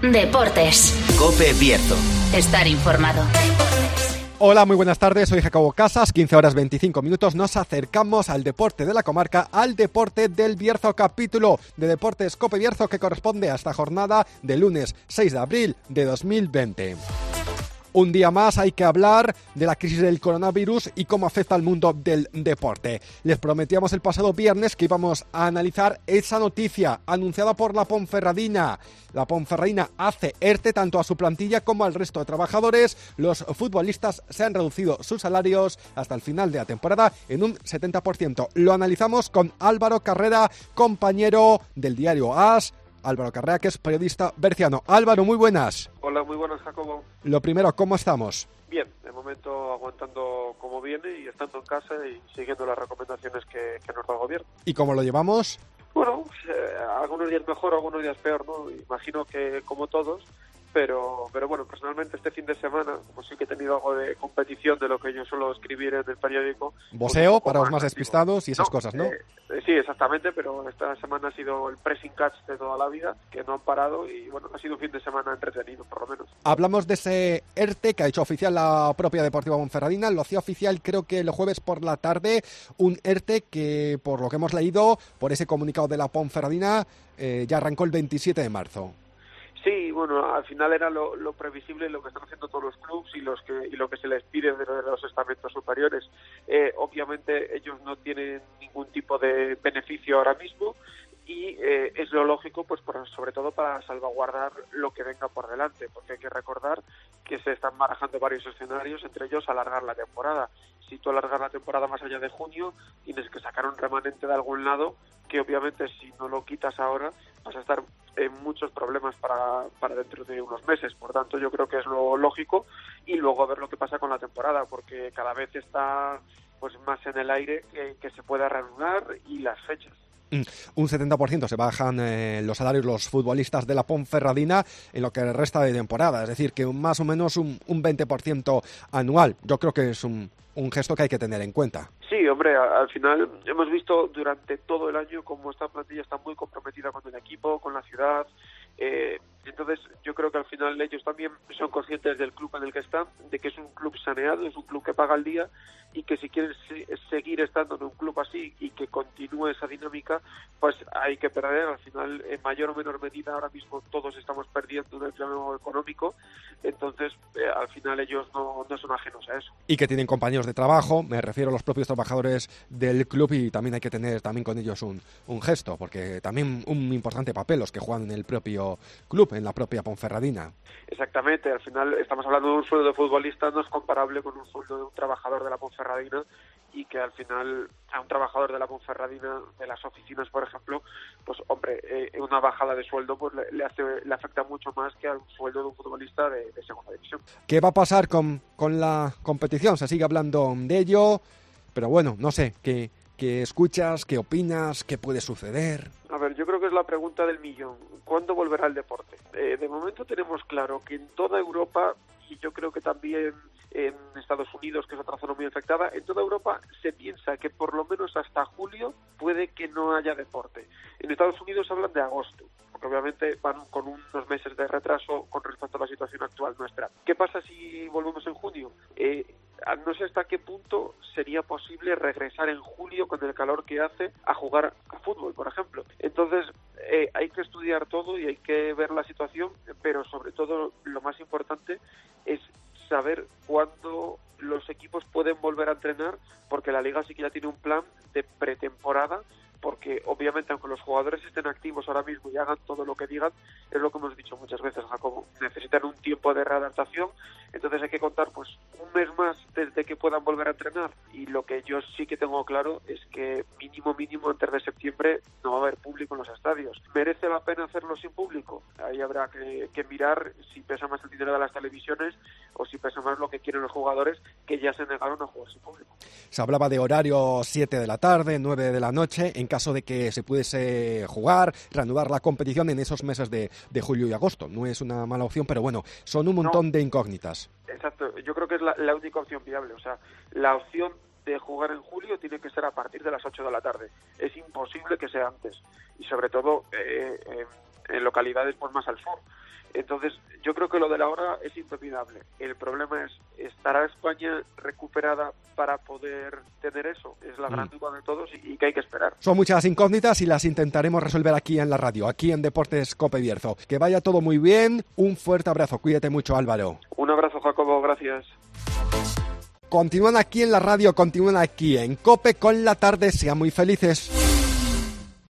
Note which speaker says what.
Speaker 1: Deportes.
Speaker 2: COPE Bierzo.
Speaker 1: Estar informado.
Speaker 3: Hola, muy buenas tardes, soy Jacobo Casas, 15:25. Nos acercamos al deporte de la comarca, al deporte del Bierzo, capítulo de Deportes COPE Bierzo que corresponde a esta jornada de lunes 6 de abril de 2020. Un día más hay que hablar de la crisis del coronavirus y cómo afecta al mundo del deporte. Les prometíamos el pasado viernes que íbamos a analizar esa noticia anunciada por la Ponferradina. La Ponferradina hace ERTE tanto a su plantilla como al resto de trabajadores. Los futbolistas se han reducido sus salarios hasta el final de la temporada en un 70%. Lo analizamos con Álvaro Carrera, compañero del diario AS. Álvaro Carrera, que es periodista berciano. Álvaro, muy buenas.
Speaker 4: Hola, muy buenas, Jacobo.
Speaker 3: Lo primero, ¿cómo estamos?
Speaker 4: Bien, de momento aguantando como viene y estando en casa y siguiendo las recomendaciones que nos da el gobierno.
Speaker 3: ¿Y cómo lo llevamos?
Speaker 4: Bueno, algunos días mejor, algunos días peor, ¿no? Imagino que como todos, pero bueno, personalmente este fin de semana, como sí que he tenido algo de competición de lo que yo suelo escribir en el periódico...
Speaker 3: Voceo, para los más despistados y esas cosas, ¿no?
Speaker 4: Sí, exactamente, pero esta semana ha sido el pressing catch de toda la vida, que no han parado y bueno, ha sido un fin de semana entretenido, por lo menos.
Speaker 3: Hablamos de ese ERTE que ha hecho oficial la propia Deportiva Ponferradina, lo hacía oficial creo que el jueves por la tarde, un ERTE que por lo que hemos leído, por ese comunicado de la Ponferradina, ya arrancó el 27 de marzo.
Speaker 4: Sí, bueno, al final era lo previsible, lo que están haciendo todos los clubes y lo que se les pide de los estamentos superiores. Obviamente ellos no tienen ningún tipo de beneficio ahora mismo y es lo lógico, pues sobre todo para salvaguardar lo que venga por delante, porque hay que recordar que se están barajando varios escenarios, entre ellos alargar la temporada. Si tú alargas la temporada más allá de junio, tienes que sacar un remanente de algún lado, que obviamente si no lo quitas ahora vas a estar en muchos problemas para dentro de unos meses. Por tanto, yo creo que es lo lógico y luego a ver lo que pasa con la temporada, porque cada vez está pues más en el aire que se pueda reanudar y las fechas.
Speaker 3: Un 70% se bajan los salarios los futbolistas de la Ponferradina en lo que resta de temporada, es decir, que más o menos un 20% anual. Yo creo que es un gesto que hay que tener en cuenta.
Speaker 4: Sí, hombre, al final hemos visto durante todo el año cómo esta plantilla está muy comprometida con el equipo, con la ciudad. Entonces yo creo que al final ellos también son conscientes del club en el que están, de que es un club saneado, es un club que paga al día y que si quieren seguir estando en un club así y que continúe esa dinámica, pues hay que perder. Al final, en mayor o menor medida, ahora mismo todos estamos perdiendo en el plano económico, entonces al final ellos no son ajenos a eso.
Speaker 3: Y que tienen compañeros de trabajo, me refiero a los propios trabajadores del club, y también hay que tener también con ellos un gesto, porque también un importante papel los que juegan en el propio club, en la propia Ponferradina.
Speaker 4: Exactamente, al final estamos hablando de un sueldo de futbolista, no es comparable con un sueldo de un trabajador de la Ponferradina, y que al final a un trabajador de la Ponferradina, de las oficinas por ejemplo, pues hombre, una bajada de sueldo pues le afecta mucho más que al sueldo de un futbolista de segunda división.
Speaker 3: ¿Qué va a pasar con la competición? Se sigue hablando de ello, pero bueno, no sé, ¿qué escuchas, qué opinas, qué puede suceder?
Speaker 4: A ver, yo creo que es la pregunta del millón. ¿Cuándo volverá el deporte? De momento tenemos claro que en toda Europa, y yo creo que también en Estados Unidos, que es otra zona muy afectada, en toda Europa se piensa que por lo menos hasta julio puede que no haya deporte. En Estados Unidos hablan de agosto, porque obviamente van con unos meses de retraso con respecto a la situación actual nuestra. ¿Qué pasa si volvemos en junio? No sé hasta qué punto sería posible regresar en julio con el calor que hace a jugar a fútbol, por ejemplo. Entonces hay que estudiar todo y hay que ver la situación, pero sobre todo lo más importante es saber cuándo los equipos pueden volver a entrenar, porque la Liga sí que ya tiene un plan de pretemporada, porque obviamente aunque los jugadores estén activos ahora mismo y hagan todo lo que digan, es lo que hemos dicho muchas veces, Jacobo, necesitan un tiempo de readaptación, entonces hay que contar pues un mes más desde que puedan volver a entrenar, y lo que yo sí que tengo claro es que mínimo antes de septiembre no va a haber público en los estadios. ¿Merece la pena hacerlo sin público? Ahí habrá que mirar si pesa más el dinero de las televisiones o si pesa más lo que quieren los jugadores, que ya se negaron a jugar sin público.
Speaker 3: Se hablaba de horario 7 de la tarde, 9 de la noche, en caso de que se pudiese jugar, reanudar la competición en esos meses de julio y agosto. No es una mala opción, pero bueno, son un montón de incógnitas.
Speaker 4: Exacto, yo creo que es la única opción viable. O sea, la opción de jugar en julio tiene que ser a partir de las 8 de la tarde. Es imposible que sea antes. Y sobre todo en localidades pues más al sur. Entonces, yo creo que lo de la hora es impepinable. El problema es, ¿estará España recuperada para poder tener eso? Es la gran duda de todos y que hay que esperar.
Speaker 3: Son muchas incógnitas y las intentaremos resolver aquí en la radio, aquí en Deportes COPE Bierzo. Que vaya todo muy bien. Un fuerte abrazo. Cuídate mucho, Álvaro.
Speaker 4: Un abrazo, Jacobo. Gracias.
Speaker 3: Continúan aquí en la radio, continúan aquí en COPE con la tarde. Sean muy felices.